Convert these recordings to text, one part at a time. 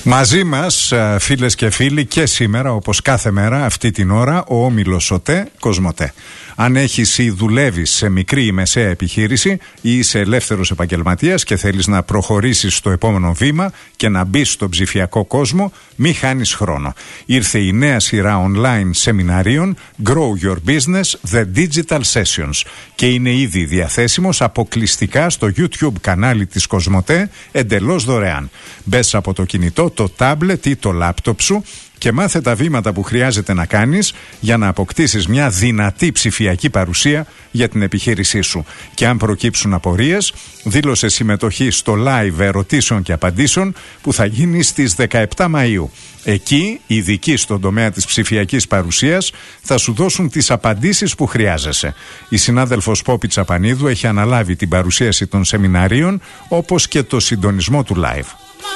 Μαζί μας, φίλες και φίλοι, και σήμερα, όπως κάθε μέρα, αυτή την ώρα, ο όμιλος ΟΤΕ Κοσμοτέ. Αν έχεις ή δουλεύεις σε μικρή ή μεσαία επιχείρηση ή είσαι ελεύθερος επαγγελματίας και θέλεις να προχωρήσεις στο επόμενο βήμα και να μπεις στον ψηφιακό κόσμο, μη χάνεις χρόνο. Ήρθε η νέα σειρά online σεμιναρίων Grow Your Business, The Digital Sessions, και είναι ήδη διαθέσιμος αποκλειστικά στο YouTube κανάλι της Κοσμοτέ, εντελώς δωρεάν. Μπες από το κινητό, το τάμπλετ ή το λάπτοπ σου και μάθε τα βήματα που χρειάζεται να κάνεις για να αποκτήσεις μια δυνατή ψηφιακή παρουσία για την επιχείρησή σου. Και αν προκύψουν απορίες, δήλωσε συμμετοχή στο live ερωτήσεων και απαντήσεων που θα γίνει στις 17 Μαΐου. Εκεί, οι ειδικοί στον τομέα της ψηφιακής παρουσίας θα σου δώσουν τις απαντήσεις που χρειάζεσαι. Η συνάδελφος Πόπη Τσαπανίδου έχει αναλάβει την παρουσίαση των σεμιναρίων, όπως και το συντονισμό του live.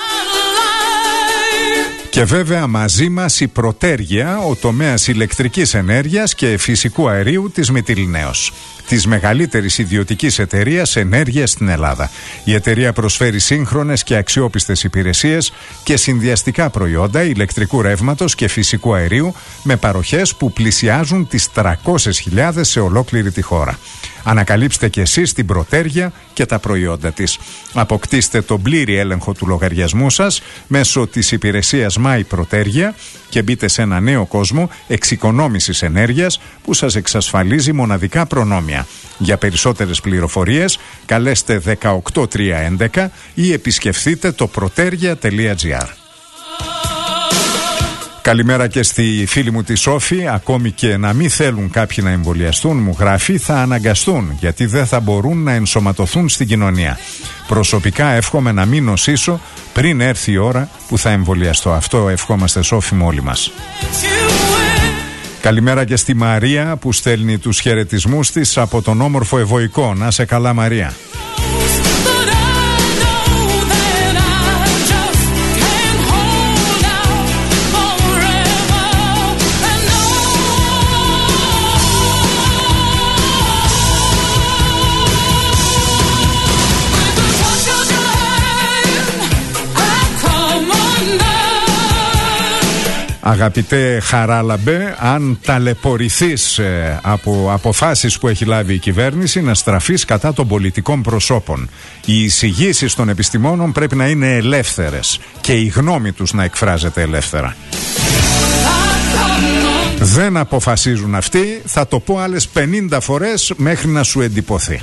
Και βέβαια μαζί μας η Πρωτέργεια, ο τομέας ηλεκτρικής ενέργειας και φυσικού αερίου της Μυτιληναίος, της μεγαλύτερης ιδιωτικής εταιρείας ενέργειας στην Ελλάδα. Η εταιρεία προσφέρει σύγχρονες και αξιόπιστες υπηρεσίες και συνδυαστικά προϊόντα ηλεκτρικού ρεύματος και φυσικού αερίου με παροχές που πλησιάζουν τις 300.000 σε ολόκληρη τη χώρα. Ανακαλύψτε και εσείς την Πρωτέργεια και τα προϊόντα της. Αποκτήστε τον πλήρη έλεγχο του λογαριασμού σας μέσω της υπηρεσίας My Πρωτέργεια και μπείτε σε ένα νέο κόσμο εξοικονόμησης ενέργειας που σας εξασφαλίζει μοναδικά προνόμια. Για περισσότερες πληροφορίες καλέστε 18311 ή επισκεφθείτε το protergia.gr. Καλημέρα και στη φίλη μου τη Σόφη. Ακόμη και να μην θέλουν κάποιοι να εμβολιαστούν, μου γράφει, θα αναγκαστούν, γιατί δεν θα μπορούν να ενσωματωθούν στην κοινωνία. Προσωπικά εύχομαι να μην νοσήσω πριν έρθει η ώρα που θα εμβολιαστώ. Αυτό ευχόμαστε, Σόφη μου, όλοι μας. Καλημέρα και στη Μαρία που στέλνει τους χαιρετισμούς της από τον όμορφο Ευωικό. Να σε καλά, Μαρία. Αγαπητέ Χαράλαμπε, αν ταλαιπωρηθείς από αποφάσεις που έχει λάβει η κυβέρνηση, να στραφείς κατά των πολιτικών προσώπων. Οι εισηγήσεις των επιστημόνων πρέπει να είναι ελεύθερες και η γνώμη τους να εκφράζεται ελεύθερα. Δεν αποφασίζουν αυτοί, θα το πω άλλες 50 φορές μέχρι να σου εντυπωθεί.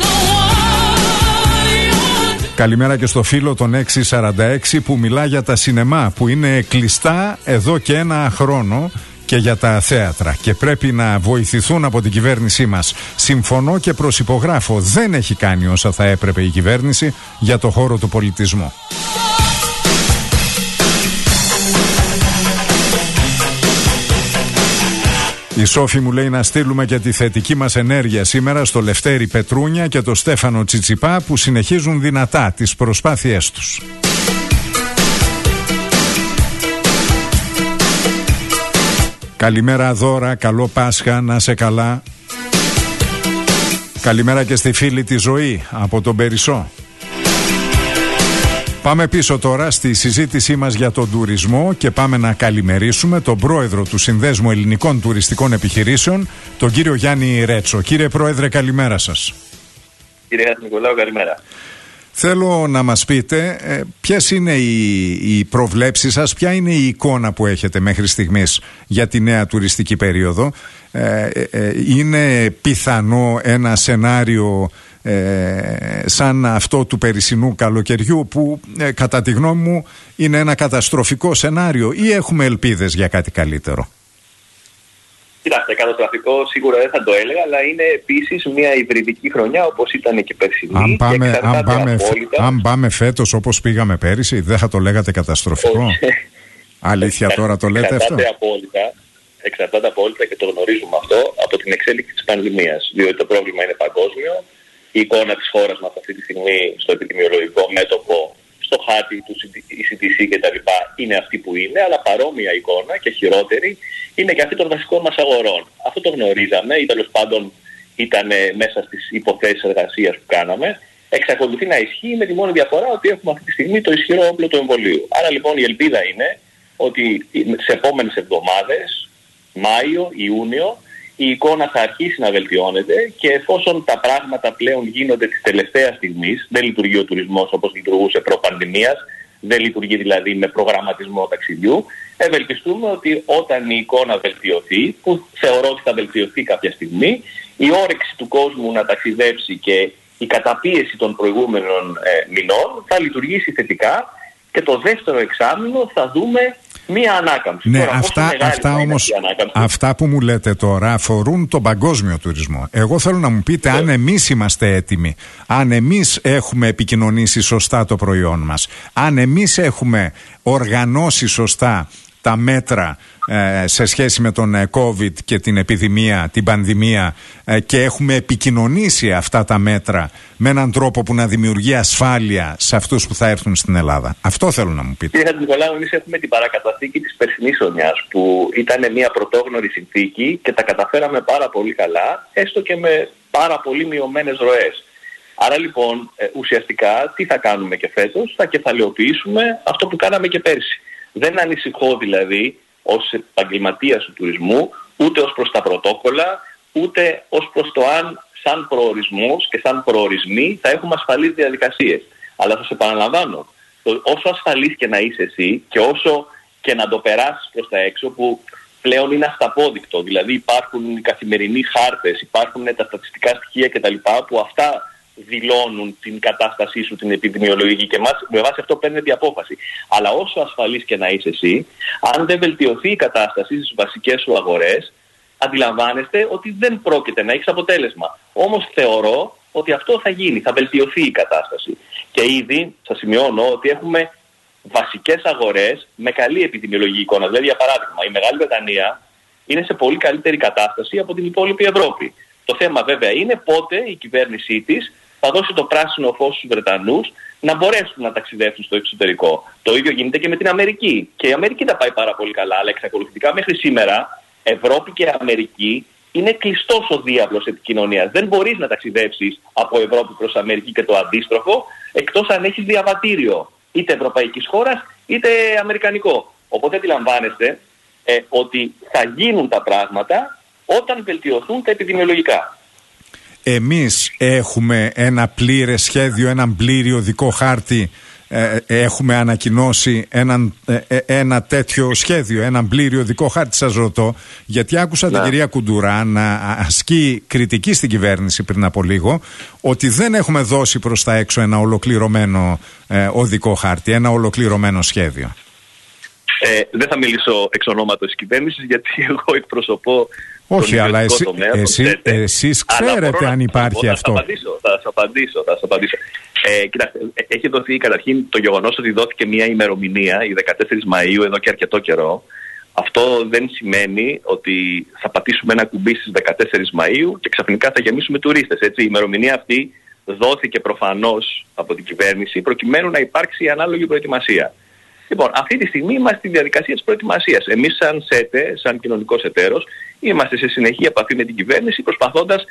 Καλημέρα και στο φίλο τον 646 που μιλά για τα σινεμά που είναι κλειστά εδώ και ένα χρόνο και για τα θέατρα και πρέπει να βοηθηθούν από την κυβέρνησή μας. Συμφωνώ και προσυπογράφω, δεν έχει κάνει όσα θα έπρεπε η κυβέρνηση για το χώρο του πολιτισμού. Η Σόφη μου λέει να στείλουμε και τη θετική μας ενέργεια σήμερα στο Λευτέρη Πετρούνια και το Στέφανο Τσιτσιπά που συνεχίζουν δυνατά τις προσπάθειές τους. Καλημέρα Δώρα, καλό Πάσχα, να σε καλά. Καλημέρα και στη φίλη τη Ζωή από τον Περισσό. Πάμε πίσω τώρα στη συζήτησή μας για τον τουρισμό και πάμε να καλημερίσουμε τον πρόεδρο του Συνδέσμου Ελληνικών Τουριστικών Επιχειρήσεων, τον κύριο Γιάννη Ρέτσο. Κύριε Πρόεδρε, καλημέρα σας. Κύριε Νικολάου, καλημέρα. Θέλω να μας πείτε ποιες είναι οι προβλέψεις σας, ποια είναι η εικόνα που έχετε μέχρι στιγμής για τη νέα τουριστική περίοδο. Είναι πιθανό ένα σενάριο σαν αυτό του περσινού καλοκαιριού που κατά τη γνώμη μου είναι ένα καταστροφικό σενάριο, ή έχουμε ελπίδες για κάτι καλύτερο? Κοιτάξτε, καταστροφικό σίγουρα δεν θα το έλεγα, αλλά είναι επίσης μια υβριδική χρονιά όπως ήταν και περσινή. Αν πάμε φέτος όπως πήγαμε πέρυσι, δεν θα το λέγατε καταστροφικό? Αλήθεια τώρα το λέτε αυτό? Εξαρτάται απόλυτα και το γνωρίζουμε αυτό από την εξέλιξη της πανδημίας, διότι το πρόβλημα είναι παγκόσμιο. Η εικόνα της χώρας μας αυτή τη στιγμή στο επιδημιολογικό μέτωπο, στο χάρτη του ECDC και τα λοιπά είναι αυτή που είναι, αλλά παρόμοια εικόνα και χειρότερη είναι και αυτή των βασικών μας αγορών. Αυτό το γνωρίζαμε ή τέλος πάντων ήταν μέσα στις υποθέσεις εργασίας που κάναμε. εξακολουθεί να ισχύει με τη μόνη διαφορά ότι έχουμε αυτή τη στιγμή το ισχυρό όπλο του εμβολίου. Άρα λοιπόν η ελπίδα είναι ότι σε επόμενες εβδομάδες, Μάιο, Ιούνιο, η εικόνα θα αρχίσει να βελτιώνεται και εφόσον τα πράγματα πλέον γίνονται της τελευταίας στιγμής, δεν λειτουργεί ο τουρισμός όπως λειτουργούσε προ-πανδημίας, δεν λειτουργεί δηλαδή με προγραμματισμό ταξιδιού, ευελπιστούμε ότι όταν η εικόνα βελτιωθεί, που θεωρώ ότι θα βελτιωθεί κάποια στιγμή, η όρεξη του κόσμου να ταξιδέψει και η καταπίεση των προηγούμενων μηνών θα λειτουργήσει θετικά και το δεύτερο εξάμηνο θα δούμε μία ανάκαμψη. Ναι, τώρα, αυτά όμως, αυτά που μου λέτε τώρα αφορούν τον παγκόσμιο τουρισμό. Εγώ θέλω να μου πείτε αν εμείς είμαστε έτοιμοι, αν εμείς έχουμε επικοινωνήσει σωστά το προϊόν μας, αν εμείς έχουμε οργανώσει σωστά τα μέτρα σε σχέση με τον COVID και την επιδημία, την πανδημία και έχουμε επικοινωνήσει αυτά τα μέτρα με έναν τρόπο που να δημιουργεί ασφάλεια σε αυτούς που θα έρθουν στην Ελλάδα. Αυτό θέλω να μου πείτε. Κύριε Χατζηνικολάου, εμείς έχουμε την παρακαταθήκη της περσινής χρονιάς που ήταν μια πρωτόγνωρη συνθήκη και τα καταφέραμε πάρα πολύ καλά, έστω και με πάρα πολύ μειωμένες ροές. Άρα λοιπόν ουσιαστικά τι θα κάνουμε και φέτος? Θα κεφαλαιοποιήσουμε αυτό που κάναμε και πέρσι. Δεν ανησυχώ δηλαδή ως επαγγελματίας του τουρισμού ούτε ως προς τα πρωτόκολλα, ούτε ως προς το αν σαν προορισμός και σαν προορισμοί θα έχουμε ασφαλείς διαδικασίες. Αλλά θα σε επαναλαμβάνω, όσο ασφαλής και να είσαι εσύ και όσο και να το περάσεις προς τα έξω, που πλέον είναι αυταπόδεικτο, δηλαδή υπάρχουν οι καθημερινοί χάρτες, υπάρχουν τα στατιστικά στοιχεία κτλ. Που αυτά δηλώνουν την κατάστασή σου, την επιδημιολογική, και με βάση αυτό παίρνετε η απόφαση. Αλλά όσο ασφαλής και να είσαι εσύ, αν δεν βελτιωθεί η κατάσταση στις βασικές σου αγορές, αντιλαμβάνεστε ότι δεν πρόκειται να έχεις αποτέλεσμα. Όμως θεωρώ ότι αυτό θα γίνει, θα βελτιωθεί η κατάσταση. Και ήδη σας σημειώνω ότι έχουμε βασικές αγορές με καλή επιδημιολογική εικόνα. Δηλαδή, για παράδειγμα, η Μεγάλη Βρετανία είναι σε πολύ καλύτερη κατάσταση από την υπόλοιπη Ευρώπη. Το θέμα βέβαια είναι πότε η κυβέρνησή της θα δώσει το πράσινο φως στους Βρετανούς να μπορέσουν να ταξιδεύουν στο εξωτερικό. Το ίδιο γίνεται και με την Αμερική. Και η Αμερική τα πάει πάρα πολύ καλά, αλλά εξακολουθητικά μέχρι σήμερα Ευρώπη και Αμερική είναι κλειστός ο διάβλος επικοινωνίας. Δεν μπορείς να ταξιδεύσεις από Ευρώπη προς Αμερική και το αντίστροφο, εκτός αν έχεις διαβατήριο είτε ευρωπαϊκής χώρας είτε αμερικανικό. Οπότε αντιλαμβάνεστε ότι θα γίνουν τα πράγματα όταν βελτιωθούν τα επιδημιολογικά. Εμείς έχουμε ένα πλήρες σχέδιο, έναν πλήρη οδικό χάρτη, έχουμε ανακοινώσει ένα τέτοιο σχέδιο, έναν πλήρη οδικό χάρτη? Σας ρωτώ, γιατί άκουσα την κυρία Κουντουρά να ασκεί κριτική στην κυβέρνηση πριν από λίγο, ότι δεν έχουμε δώσει προς τα έξω ένα ολοκληρωμένο οδικό χάρτη, ένα ολοκληρωμένο σχέδιο. Δεν θα μιλήσω εξ ονόματος της κυβέρνησης, γιατί εγώ εκπροσωπώ. Όχι, αλλά εσείς ξέρετε αν υπάρχει αυτό. Θα σας απαντήσω. Κοιτάξτε, έχει δοθεί καταρχήν το γεγονός ότι δόθηκε μια ημερομηνία, η 14 Μαΐου, εδώ και αρκετό καιρό. Αυτό δεν σημαίνει ότι θα πατήσουμε ένα κουμπί στις 14 Μαΐου και ξαφνικά θα γεμίσουμε τουρίστες. Έτσι. Η ημερομηνία αυτή δόθηκε προφανώς από την κυβέρνηση προκειμένου να υπάρξει η ανάλογη προετοιμασία. Λοιπόν, αυτή τη στιγμή είμαστε στη διαδικασία της προετοιμασίας. Εμείς σαν ΣΕΤΕ, σαν κοινωνικός εταίρος, είμαστε σε συνεχή επαφή με την κυβέρνηση προσπαθώντας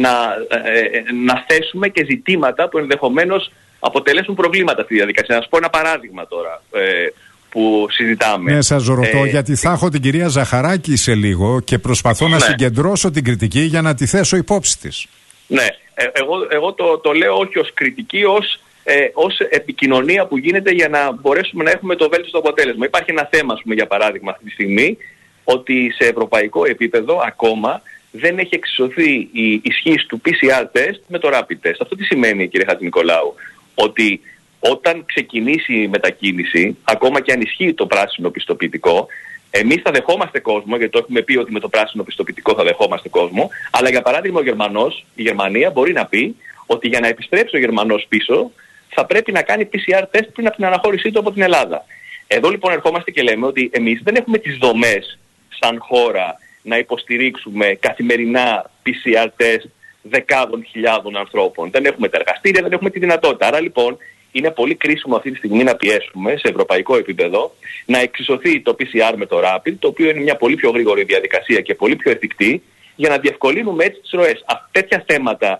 να θέσουμε και ζητήματα που ενδεχομένως αποτελέσουν προβλήματα στη διαδικασία. Να σας πω ένα παράδειγμα τώρα που συζητάμε. Ναι, σας ρωτώ γιατί θα έχω την κυρία Ζαχαράκη σε λίγο και προσπαθώ να συγκεντρώσω την κριτική για να τη θέσω υπόψη της. Ναι, εγώ το λέω όχι ως κριτική, ως επικοινωνία που γίνεται για να μπορέσουμε να έχουμε το βέλτιστο αποτέλεσμα. Υπάρχει ένα θέμα, για παράδειγμα, αυτή τη στιγμή, ότι σε ευρωπαϊκό επίπεδο ακόμα δεν έχει εξισωθεί η ισχύς του PCR test με το rapid test. Αυτό τι σημαίνει, κύριε Χατζηνικολάου? Ότι όταν ξεκινήσει η μετακίνηση, ακόμα και αν ισχύει το πράσινο πιστοποιητικό, εμείς θα δεχόμαστε κόσμο, γιατί το έχουμε πει ότι με το πράσινο πιστοποιητικό θα δεχόμαστε κόσμο, αλλά για παράδειγμα η Γερμανία μπορεί να πει ότι για να επιστρέψει ο Γερμανός πίσω θα πρέπει να κάνει PCR test πριν από την αναχώρησή του από την Ελλάδα. Εδώ λοιπόν ερχόμαστε και λέμε ότι εμείς δεν έχουμε τις δομές σαν χώρα να υποστηρίξουμε καθημερινά PCR test δεκάδων χιλιάδων ανθρώπων. Δεν έχουμε τα εργαστήρια, δεν έχουμε τη δυνατότητα. Άρα λοιπόν είναι πολύ κρίσιμο αυτή τη στιγμή να πιέσουμε σε ευρωπαϊκό επίπεδο να εξισωθεί το PCR με το Rapid, το οποίο είναι μια πολύ πιο γρήγορη διαδικασία και πολύ πιο εφικτή, για να διευκολύνουμε έτσι τις ροές. Τέτοια θέματα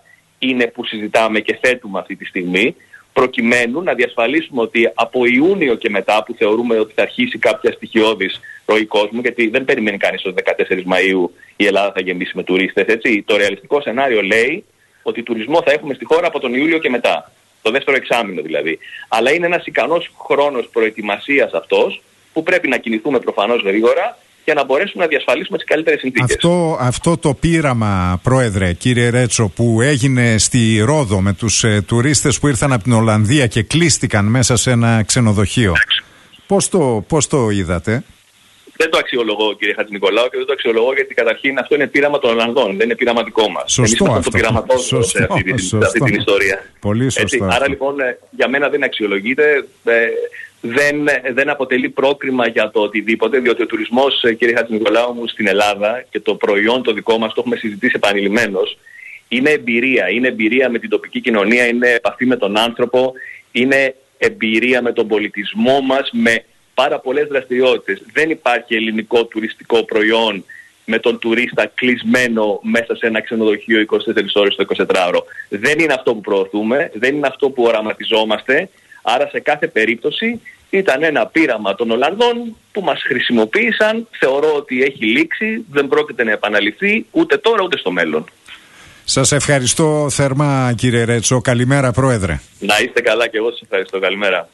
είναι που συζητάμε και θέτουμε αυτή τη στιγμή, προκειμένου να διασφαλίσουμε ότι από Ιούνιο και μετά, που θεωρούμε ότι θα αρχίσει κάποια στοιχειώδης ροή κόσμου, γιατί δεν περιμένει κανείς ότι 14 Μαΐου η Ελλάδα θα γεμίσει με τουρίστες, έτσι. Το ρεαλιστικό σενάριο λέει ότι τουρισμό θα έχουμε στη χώρα από τον Ιούλιο και μετά, το δεύτερο εξάμηνο δηλαδή. Αλλά είναι ένας ικανός χρόνος προετοιμασίας αυτός, που πρέπει να κινηθούμε προφανώς γρήγορα για να μπορέσουμε να διασφαλίσουμε τις καλύτερες συνθήκες. Αυτό το πείραμα, Πρόεδρε, κύριε Ρέτσο, που έγινε στη Ρόδο με τους τουρίστες που ήρθαν από την Ολλανδία και κλείστηκαν μέσα σε ένα ξενοδοχείο, πώς το είδατε? Δεν το αξιολογώ, κύριε Χατζηνικολάου, και δεν το αξιολογώ γιατί καταρχήν αυτό είναι πείραμα των Ολλανδών, δεν είναι πείραμα δικό μας. Σωστό. Εμείς το πειραματόζωρο σε αυτή την ιστορία. Πολύ σωστό. Άρα λοιπόν για μένα δεν αξιολογείται. Δεν αποτελεί πρόκριμα για το οτιδήποτε, διότι ο τουρισμός, κύριε Χατζηνικολάου μου, στην Ελλάδα και το προϊόν το δικό μας, το έχουμε συζητήσει επανειλημμένως, είναι εμπειρία. Είναι εμπειρία με την τοπική κοινωνία, είναι επαφή με τον άνθρωπο, είναι εμπειρία με τον πολιτισμό μας, με πάρα πολλές δραστηριότητες. Δεν υπάρχει ελληνικό τουριστικό προϊόν με τον τουρίστα κλεισμένο μέσα σε ένα ξενοδοχείο 24 ώρες το 24ωρο. Δεν είναι αυτό που προωθούμε, δεν είναι αυτό που οραματιζόμαστε. Άρα σε κάθε περίπτωση ήταν ένα πείραμα των Ολλανδών που μας χρησιμοποίησαν. Θεωρώ ότι έχει λήξει, δεν πρόκειται να επαναληφθεί ούτε τώρα ούτε στο μέλλον. Σας ευχαριστώ θερμά, κύριε Ρέτσο. Καλημέρα, Πρόεδρε. Να είστε καλά, και εγώ σας ευχαριστώ. Καλημέρα.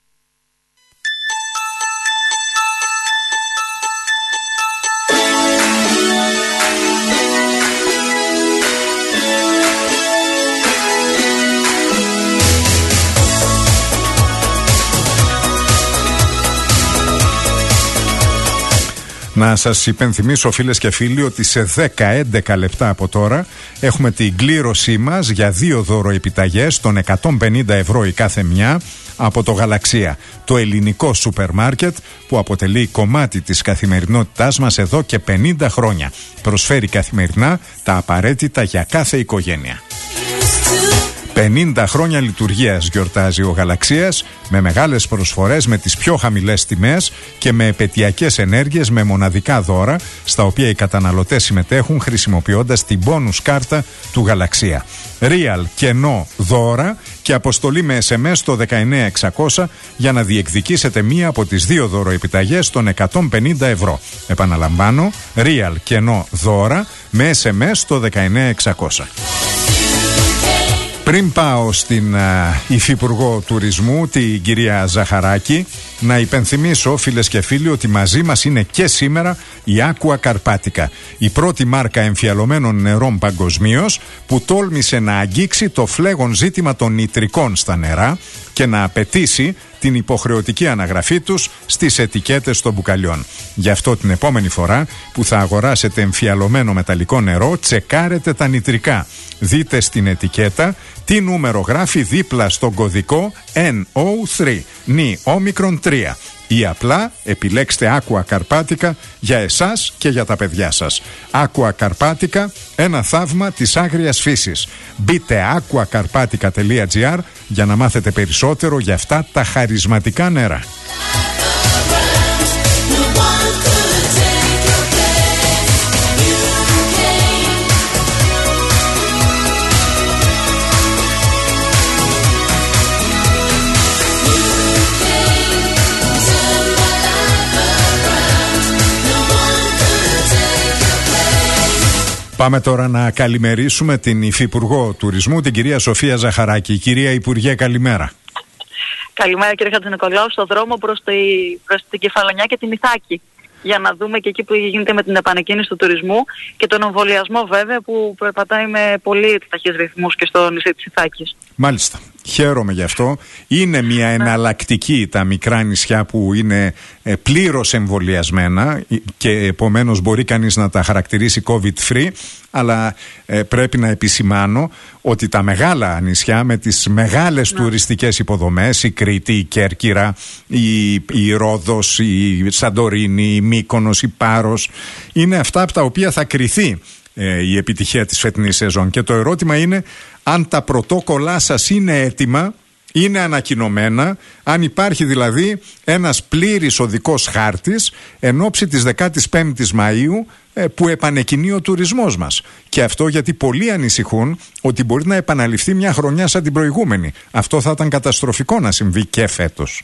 Να σας υπενθυμίσω, φίλες και φίλοι, ότι σε 10-11 λεπτά από τώρα έχουμε την κλήρωσή μας για 2 δωροεπιταγές των 150 ευρώ η κάθε μια από το Γαλαξία, το ελληνικό σούπερ μάρκετ που αποτελεί κομμάτι της καθημερινότητάς μας εδώ και 50 χρόνια. Προσφέρει καθημερινά τα απαραίτητα για κάθε οικογένεια. 50 χρόνια λειτουργίας γιορτάζει ο Γαλαξίας, με μεγάλες προσφορές, με τις πιο χαμηλές τιμές και με επετειακές ενέργειες, με μοναδικά δώρα, στα οποία οι καταναλωτές συμμετέχουν χρησιμοποιώντας την bonus κάρτα του Γαλαξία. Real κενό δώρα και αποστολή με SMS στο 19600 για να διεκδικήσετε μία από τις 2 δωροεπιταγές των 150 ευρώ. Επαναλαμβάνω, Real κενό δώρα με SMS στο 19600. Πριν πάω στην Υφυπουργό Τουρισμού, την κυρία Ζαχαράκη, να υπενθυμίσω, φίλες και φίλοι, ότι μαζί μας είναι και σήμερα η Aqua Carpatica, η πρώτη μάρκα εμφιαλωμένων νερών παγκοσμίως, που τόλμησε να αγγίξει το φλέγον ζήτημα των νητρικών στα νερά και να απαιτήσει την υποχρεωτική αναγραφή τους στις ετικέτες των μπουκαλιών. Γι' αυτό την επόμενη φορά που θα αγοράσετε εμφιαλωμένο μεταλλικό νερό, τσεκάρετε τα νητρικά. Δείτε στην ετικέτα τι νούμερο γράφει δίπλα στον κωδικό NO3, νη όμικρον 3. Ή απλά επιλέξτε Aqua Carpatica για εσάς και για τα παιδιά σας. Aqua Carpatica, ένα θαύμα της άγριας φύσης. Μπείτε aquacarpatica.gr για να μάθετε περισσότερο για αυτά τα χαρισματικά νερά. Πάμε τώρα να καλημερίσουμε την Υφυπουργό Τουρισμού, την κυρία Σοφία Ζαχαράκη. Κυρία Υπουργέ, καλημέρα. Καλημέρα, κύριε Χατζηνικολάου, στο δρόμο προς την Κεφαλονιά και την Ιθάκη, για να δούμε και εκεί που γίνεται με την επανεκκίνηση του τουρισμού και τον εμβολιασμό, βέβαια, που περπατάει με πολύ ταχύς ρυθμούς και στο νησί της Ιθάκης. Μάλιστα. Χαίρομαι γι' αυτό. Είναι μια εναλλακτική τα μικρά νησιά που είναι πλήρως εμβολιασμένα και επομένως μπορεί κανείς να τα χαρακτηρίσει COVID-free, αλλά πρέπει να επισημάνω ότι τα μεγάλα νησιά με τις μεγάλες τουριστικές υποδομές, η Κρήτη, η Κέρκυρα, η Ρόδος, η Σαντορίνη, η Μύκονος, η Πάρος, είναι αυτά από τα οποία θα κριθεί η επιτυχία της φετινής σεζόν. Και το ερώτημα είναι αν τα πρωτόκολλά σας είναι έτοιμα είναι ανακοινωμένα, αν υπάρχει δηλαδή ένας πλήρης οδικός χάρτης εν ώψη της 15ης Μαΐου που επανεκκινεί ο τουρισμός μας. Και αυτό γιατί πολλοί ανησυχούν ότι μπορεί να επαναληφθεί μια χρονιά σαν την προηγούμενη. Αυτό θα ήταν καταστροφικό να συμβεί και φέτος.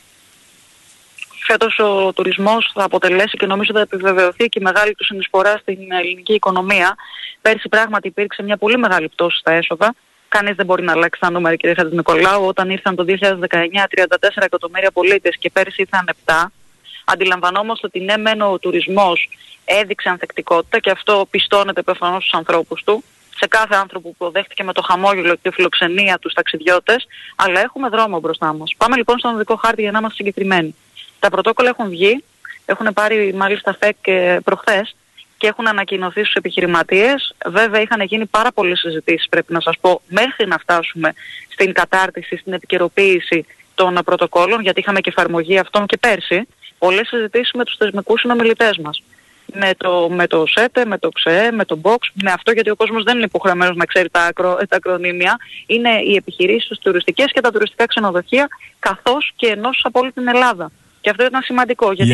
Φέτος ο τουρισμός θα αποτελέσει και νομίζω θα επιβεβαιωθεί και η μεγάλη του συνεισφορά στην ελληνική οικονομία. Πέρσι πράγματι υπήρξε μια πολύ μεγάλη πτώση στα έσοδα. Κανείς δεν μπορεί να αλλάξει τα νούμερα, κύριε Χατζηνικολάου. Όταν ήρθαν το 2019 34 εκατομμύρια πολίτες και πέρσι ήρθαν 7, αντιλαμβανόμαστε ότι ναι, μεν ο τουρισμός έδειξε ανθεκτικότητα και αυτό πιστώνεται προφανώς στους ανθρώπους του, σε κάθε άνθρωπο που προδέχτηκε με το χαμόγελο και τη φιλοξενία τους ταξιδιώτες, αλλά έχουμε δρόμο μπροστά μας. Πάμε λοιπόν στον οδικό χάρτη για να είμαστε συγκεκριμένοι. Τα πρωτόκολλα έχουν βγει, έχουν πάρει μάλιστα ΦΕΚ προχθές και έχουν ανακοινωθεί στους επιχειρηματίες. Βέβαια είχαν γίνει πάρα πολλές συζητήσεις, πρέπει να σας πω, μέχρι να φτάσουμε στην κατάρτιση, στην επικαιροποίηση των πρωτοκόλλων, γιατί είχαμε και εφαρμογή αυτών και πέρσι. Πολλές συζητήσεις με τους θεσμικούς συνομιλητές μας. Με το ΣΕΤΕ, με το ΞΕΕ, με το BOX, με αυτό γιατί ο κόσμος δεν είναι υποχρεωμένος να ξέρει τα ακρονίμια. Είναι οι επιχειρήσεις τους τουριστικές και τα τουριστικά ξενοδοχεία, καθώς και ενώσεις από όλη την Ελλάδα. Και αυτό ήταν σημαντικό, γιατί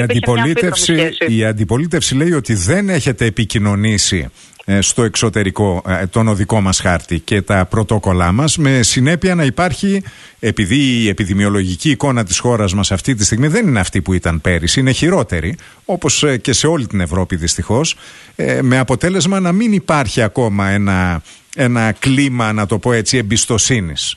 η αντιπολίτευση λέει ότι δεν έχετε επικοινωνήσει στο εξωτερικό τον οδικό μας χάρτη και τα πρωτόκολλά μας, με συνέπεια να υπάρχει, επειδή η επιδημιολογική εικόνα της χώρας μας αυτή τη στιγμή δεν είναι αυτή που ήταν πέρυσι, είναι χειρότερη, όπως και σε όλη την Ευρώπη δυστυχώς, με αποτέλεσμα να μην υπάρχει ακόμα ένα κλίμα, να το πω έτσι, εμπιστοσύνης.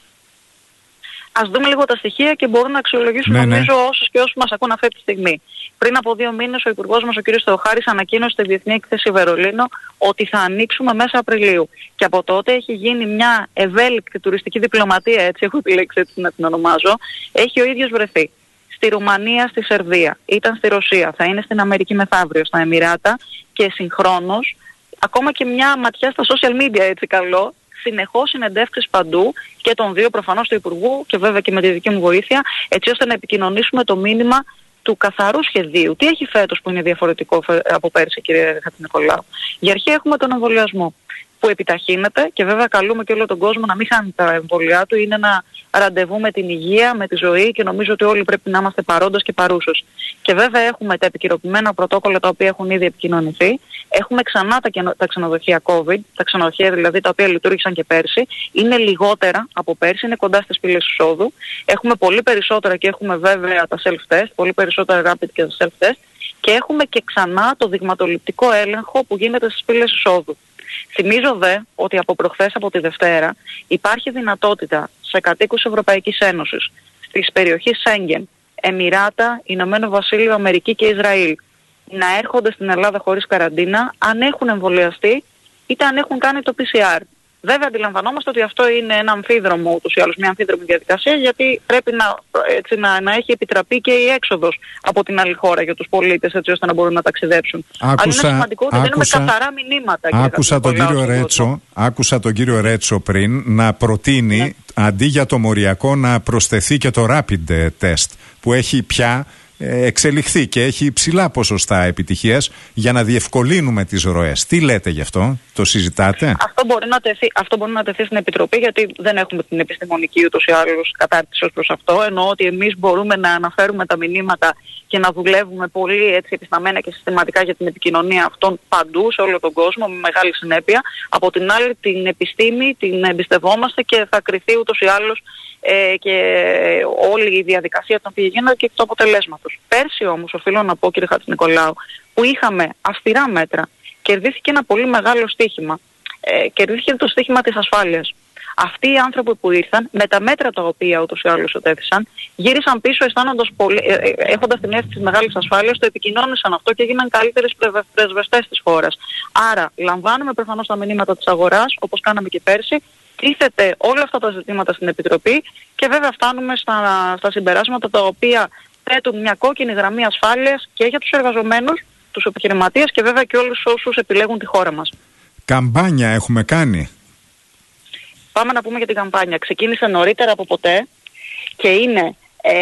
Ας δούμε λίγο τα στοιχεία και μπορούν να αξιολογήσουν νομίζω όσους και όσους μας ακούν αυτή τη στιγμή. Πριν από 2 μήνες ο Υπουργός μας, ο κ. Θεοχάρης, ανακοίνωσε στη Διεθνή Έκθεση Βερολίνο ότι θα ανοίξουμε μέσα Απριλίου. Και από τότε έχει γίνει μια ευέλικτη τουριστική διπλωματία, έτσι έχω επιλέξει έτσι να την ονομάζω. Έχει ο ίδιος βρεθεί στη Ρουμανία, στη Σερβία, ήταν στη Ρωσία, θα είναι στην Αμερική μεθαύριο, στα Εμιράτα και συγχρόνως ακόμα και μια ματιά στα social media, έτσι καλό. Συνεχώς συνεντεύξεις παντού και των δύο προφανώς του Υπουργού και βέβαια και με τη δική μου βοήθεια, έτσι ώστε να επικοινωνήσουμε το μήνυμα του καθαρού σχεδίου. Τι έχει φέτος που είναι διαφορετικό από πέρσι, κύριε Χατζηνικολάου? Για αρχή έχουμε τον εμβολιασμό που επιταχύνεται και βέβαια καλούμε και όλο τον κόσμο να μην χάνει τα εμβολιά του. Είναι ένα ραντεβού με την υγεία, με τη ζωή και νομίζω ότι όλοι πρέπει να είμαστε παρόντες και παρούσες. Και βέβαια έχουμε τα επικαιροποιημένα πρωτόκολλα τα οποία έχουν ήδη επικοινωνηθεί. Έχουμε ξανά τα ξενοδοχεία COVID, τα ξενοδοχεία δηλαδή τα οποία λειτουργήσαν και πέρσι. Είναι λιγότερα από πέρσι, είναι κοντά στις πύλες εισόδου. Έχουμε πολύ περισσότερα και έχουμε βέβαια τα self-test, πολύ περισσότερα rapid και τα self-test. Και έχουμε και ξανά το δειγματοληπτικό έλεγχο που γίνεται στις πύλες εισόδου. Θυμίζω δε ότι από προχθές, από τη Δευτέρα, υπάρχει δυνατότητα σε κατοίκους Ευρωπαϊκής Ένωσης, στις περιοχές Σέγγεν, Εμιράτα, Ηνωμένο Βασίλειο, Αμερική και Ισραήλ, να έρχονται στην Ελλάδα χωρίς καραντίνα, αν έχουν εμβολιαστεί είτε αν έχουν κάνει το PCR. Βέβαια αντιλαμβανόμαστε ότι αυτό είναι ένα αμφίδρομο, ούτως ή άλλως μια αμφίδρομη διαδικασία, γιατί πρέπει να έχει επιτραπεί και η έξοδος από την άλλη χώρα για τους πολίτες, έτσι ώστε να μπορούν να ταξιδέψουν. Αλλά είναι σημαντικό ότι δίνουμε καθαρά μηνύματα. Άκουσα τον κύριο Ρέτσο πριν να προτείνει αντί για το μοριακό να προσθεθεί και το rapid test που έχει πια εξελιχθεί και έχει υψηλά ποσοστά επιτυχίας για να διευκολύνουμε τις ροές. Τι λέτε γι' αυτό, το συζητάτε? Αυτό μπορεί να τεθεί στην Επιτροπή, γιατί δεν έχουμε την επιστημονική ούτως ή άλλως κατάρτιση ως προς αυτό. Εννοώ ότι εμείς μπορούμε να αναφέρουμε τα μηνύματα και να δουλεύουμε πολύ έτσι επισταμμένα και συστηματικά για την επικοινωνία αυτών παντού σε όλο τον κόσμο με μεγάλη συνέπεια. Από την άλλη την επιστήμη την εμπιστευόμαστε και θα κριθεί ούτως ή άλλως και όλη η διαδικασία των πηγαίνων και του αποτελέσματος. Πέρσι όμως, οφείλω να πω, κύριε Χατζηνικολάου, που είχαμε αυστηρά μέτρα, κερδίθηκε ένα πολύ μεγάλο στοίχημα. Κερδίθηκε το στοίχημα της ασφάλειας. Αυτοί οι άνθρωποι που ήρθαν, με τα μέτρα τα οποία ούτως ή άλλως οτέθησαν, γύρισαν πίσω αισθάνοντας έχοντας την αίσθηση της μεγάλης ασφάλειας, το επικοινώνησαν αυτό και έγιναν καλύτερες πρεσβευτές της χώρας. Άρα, λαμβάνουμε προφανώς τα μηνύματα της αγοράς, όπως κάναμε και πέρσι, τίθεται όλα αυτά τα ζητήματα στην Επιτροπή και βέβαια φτάνουμε στα συμπεράσματα τα οποία θέτουν μια κόκκινη γραμμή ασφάλειας και για τους εργαζομένους, τους επιχειρηματίες και βέβαια και όλους όσους επιλέγουν τη χώρα μας. Καμπάνια έχουμε κάνει? Πάμε να πούμε για την καμπάνια. Ξεκίνησε νωρίτερα από ποτέ και είναι,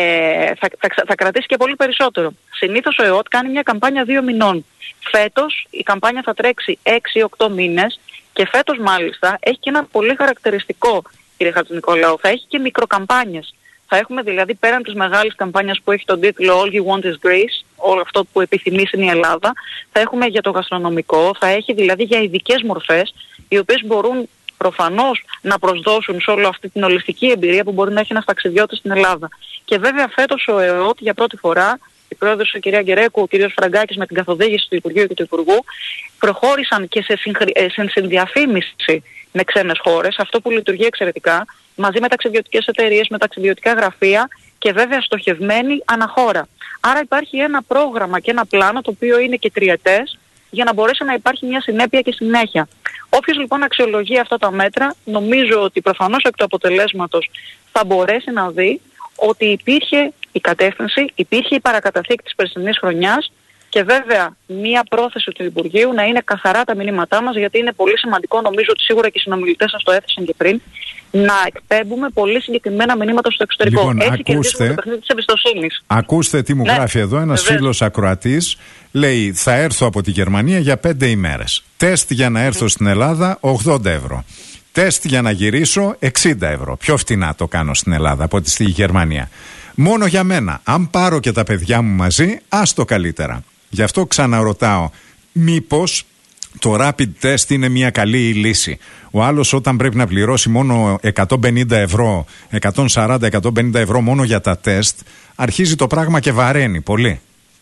θα κρατήσει και πολύ περισσότερο. Συνήθως ο ΕΟΤ κάνει μια καμπάνια 2 μηνών. Φέτος η καμπάνια θα τρέξει 6-8 μήνες και φέτος μάλιστα έχει και ένα πολύ χαρακτηριστικό, κύριε Χατζηνικολάου, θα έχει και μικροκαμπάνιες. Θα έχουμε δηλαδή πέραν της μεγάλης καμπάνιας που έχει τον τίτλο All You Want Is Greece, όλο αυτό που επιθυμείς είναι η Ελλάδα, θα έχουμε για το γαστρονομικό, θα έχει δηλαδή για ειδικές μορφές, οι οποίες μπορούν προφανώς να προσδώσουν σε όλη αυτή την ολιστική εμπειρία που μπορεί να έχει ένας ταξιδιώτης στην Ελλάδα. Και βέβαια φέτος ο ΕΟΤ για πρώτη φορά, η πρόεδρος η κυρία Γκερέκου, ο κύριος Φραγκάκης με την καθοδήγηση του Υπουργείου και του Υπουργού, προχώρησαν και σε συνδιαφήμιση με ξένες χώρες, αυτό που λειτουργεί εξαιρετικά, μαζί με ταξιδιωτικές εταιρείες, με ταξιδιωτικά γραφεία και βέβαια στοχευμένοι αναχώρα. Άρα υπάρχει ένα πρόγραμμα και ένα πλάνο το οποίο είναι και τριετές για να μπορέσει να υπάρχει μια συνέπεια και συνέχεια. Όποιος λοιπόν αξιολογεί αυτά τα μέτρα, νομίζω ότι προφανώς εκ του αποτελέσματος θα μπορέσει να δει ότι υπήρχε η κατεύθυνση, υπήρχε η παρακαταθήκη της περσινής χρονιάς και βέβαια μία πρόθεση του Υπουργείου να είναι καθαρά τα μηνύματά μας, γιατί είναι πολύ σημαντικό, νομίζω ότι σίγουρα και οι συνομιλητές σας το έθεσαν και πριν, να εκπέμπουμε πολύ συγκεκριμένα μηνύματα στο εξωτερικό. Λοιπόν, έτσι κερδίζουμε το παιχνίδι της εμπιστοσύνης. Ακούστε τι μου γράφει εδώ ένας φίλος ακροατής. Λέει, θα έρθω από τη Γερμανία για 5 ημέρες. Τεστ για να έρθω στην Ελλάδα 80 ευρώ. Τεστ για να γυρίσω 60 ευρώ. Πιο φτηνά το κάνω στην Ελλάδα από ότι στη Γερμανία. Μόνο για μένα. Αν πάρω και τα παιδιά μου μαζί, άστο καλύτερα. Γι' αυτό ξαναρωτάω, μήπως το rapid test είναι μια καλή λύση? Ο άλλος όταν πρέπει να πληρώσει μόνο 150 ευρώ, 140-150 ευρώ μόνο για τα τεστ, αρχίζει το πράγμα και βαραίνει πολύ.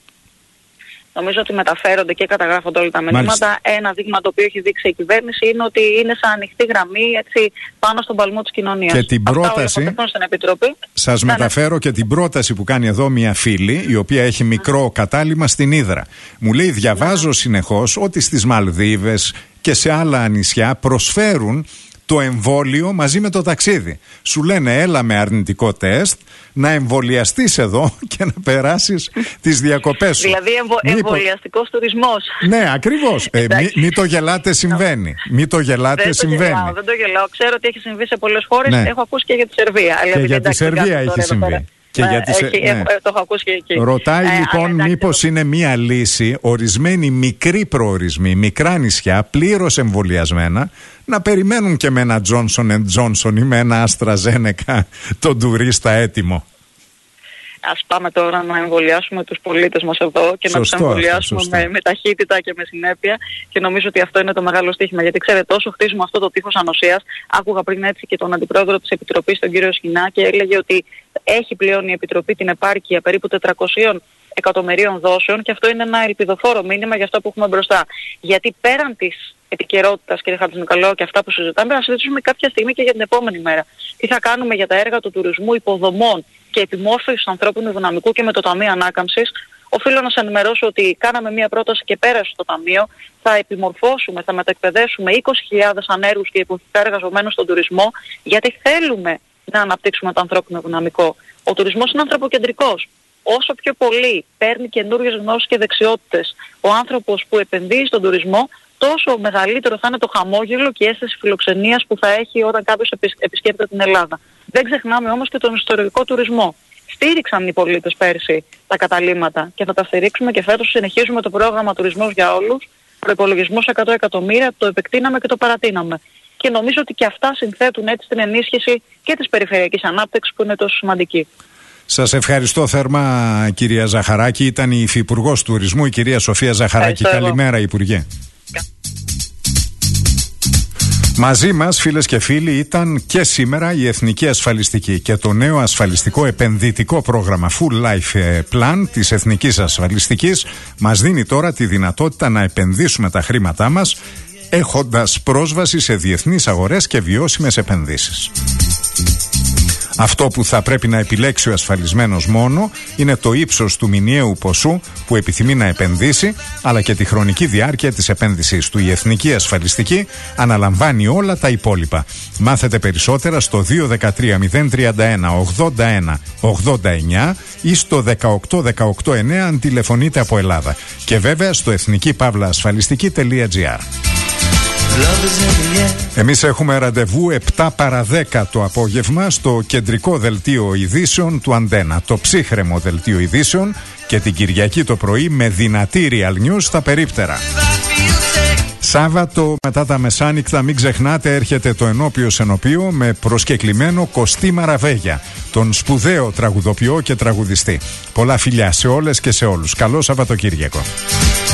Νομίζω ότι μεταφέρονται και καταγράφονται όλα τα μηνύματα. Μάλιστα. Ένα δείγμα το οποίο έχει δείξει η κυβέρνηση είναι ότι είναι σαν ανοιχτή γραμμή έτσι, πάνω στον παλμό της κοινωνίας. Και την πρόταση, σας μεταφέρω και την πρόταση που κάνει εδώ μια φίλη, η οποία έχει μικρό κατάλημα στην Ύδρα. Μου λέει, διαβάζω συνεχώς ότι στις Μαλδίβες και σε άλλα νησιά προσφέρουν το εμβόλιο μαζί με το ταξίδι. Σου λένε, έλα με αρνητικό τεστ, να εμβολιαστείς εδώ και να περάσεις τις διακοπές σου. Δηλαδή εμβολιαστικός τουρισμός. Ναι, ακριβώς. Μην το γελάτε, συμβαίνει. Μην το γελάτε, συμβαίνει. Δεν το γελάω. Ξέρω ότι έχει συμβεί σε πολλές χώρες. Ναι. Έχω ακούσει και για τη Σερβία. Και για τη Σερβία έχει συμβεί. Και το έχω ακούσει και εκεί. Ρωτάει λοιπόν μήπως είναι μία λύση ορισμένοι μικροί προορισμοί, μικρά νησιά πλήρως εμβολιασμένα να περιμένουν και με ένα Johnson & Johnson ή με ένα AstraZeneca τον τουρίστα έτοιμο. Ας πάμε τώρα να εμβολιάσουμε τους πολίτες μας εδώ και να τους εμβολιάσουμε με ταχύτητα και με συνέπεια, και νομίζω ότι αυτό είναι το μεγάλο στοίχημα. Γιατί ξέρετε, όσο χτίζουμε αυτό το τείχος ανοσίας, άκουγα πριν έτσι και τον αντιπρόεδρο της Επιτροπής, τον κύριο Σχοινά, και έλεγε ότι έχει πλέον η Επιτροπή την επάρκεια περίπου 400 εκατομμυρίων δόσεων, και αυτό είναι ένα ελπιδοφόρο μήνυμα για αυτό που έχουμε μπροστά. Γιατί πέραν της επικαιρότητας, κύριε Χατζηνικολάου, και αυτά που συζητάμε, να συζητήσουμε κάποια στιγμή και για την επόμενη μέρα. Τι θα κάνουμε για τα έργα του τουρισμού, υποδομών και επιμόρφωσης του ανθρώπινου δυναμικού και με το Ταμείο Ανάκαμψης. Οφείλω να σας ενημερώσω ότι κάναμε μια πρόταση και πέρασε στο Ταμείο. Θα επιμορφώσουμε, θα μεταεκπαιδεύσουμε 20.000 ανέργους και εποχικά εργαζομένους στον τουρισμό, γιατί θέλουμε να αναπτύξουμε το ανθρώπινο δυναμικό. Ο τουρισμός είναι ανθρωποκεντρικός. Όσο πιο πολύ παίρνει καινούριες γνώσεις και δεξιότητες ο άνθρωπος που επενδύει στον τουρισμό, τόσο μεγαλύτερο θα είναι το χαμόγελο και η αίσθηση φιλοξενίας που θα έχει όταν κάποιος επισκέπτεται την Ελλάδα. Δεν ξεχνάμε όμως και τον ιστορικό τουρισμό. Στήριξαν οι πολίτες πέρσι τα καταλύματα και θα τα στηρίξουμε και φέτος συνεχίζουμε το πρόγραμμα Τουρισμός για Όλους. Προϋπολογισμός 100 εκατομμύρια, το επεκτείναμε και το παρατείναμε. Και νομίζω ότι και αυτά συνθέτουν έτσι την ενίσχυση και της περιφερειακής ανάπτυξης που είναι τόσο σημαντική. Σας ευχαριστώ θερμά, κυρία Ζαχαράκη. Ήταν η Υφυπουργός Τουρισμού, η κυρία Σοφία Ζαχαράκη. Καλημέρα, Υπουργέ. Μαζί μας, φίλες και φίλοι, ήταν και σήμερα η Εθνική Ασφαλιστική και το νέο ασφαλιστικό επενδυτικό πρόγραμμα Full Life Plan της Εθνικής Ασφαλιστικής μας δίνει τώρα τη δυνατότητα να επενδύσουμε τα χρήματά μας έχοντας πρόσβαση σε διεθνείς αγορές και βιώσιμες επενδύσεις. Αυτό που θα πρέπει να επιλέξει ο ασφαλισμένος μόνο είναι το ύψος του μηνιαίου ποσού που επιθυμεί να επενδύσει, αλλά και τη χρονική διάρκεια της επένδυσης του. Η Εθνική Ασφαλιστική αναλαμβάνει όλα τα υπόλοιπα. Μάθετε περισσότερα στο 213-031-81-89 ή στο 18189 αν τηλεφωνείτε από Ελλάδα. Και βέβαια στο εθνική-ασφαλιστική.gr. Εμείς έχουμε ραντεβού 7 παρα 10 το απόγευμα στο κεντρικό δελτίο ειδήσεων του Αντένα, το ψύχρεμο δελτίο ειδήσεων, και την Κυριακή το πρωί με δυνατή Real News στα περίπτερα. Σάββατο μετά τα μεσάνυχτα, μην ξεχνάτε, έρχεται το Ενώπιος Ενωπείο με προσκεκλημένο Κωστή Μαραβέγια, τον σπουδαίο τραγουδοποιό και τραγουδιστή. Πολλά φιλιά σε όλες και σε όλους. Καλό Σαββατοκύριακο.